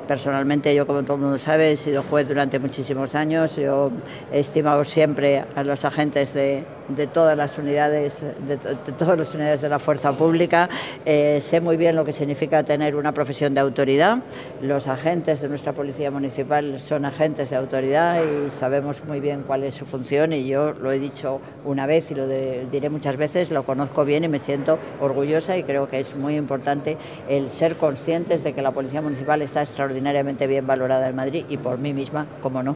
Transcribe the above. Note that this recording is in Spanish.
Personalmente, yo, como todo el mundo sabe, he sido juez durante muchísimos años. Yo he estimado siempre a los agentes de todas las unidades, de todas las unidades de la fuerza pública. Sé muy bien lo que significa tener una profesión de autoridad. Los agentes de nuestra policía municipal son agentes de autoridad y sabemos muy bien cuál es su función, y yo lo he dicho una vez y lo diré muchas veces, lo conozco bien y me siento orgullosa, y creo que es muy importante el ser conscientes de que la policía municipal está extraordinariamente bien valorada en Madrid, y por mí misma, como no.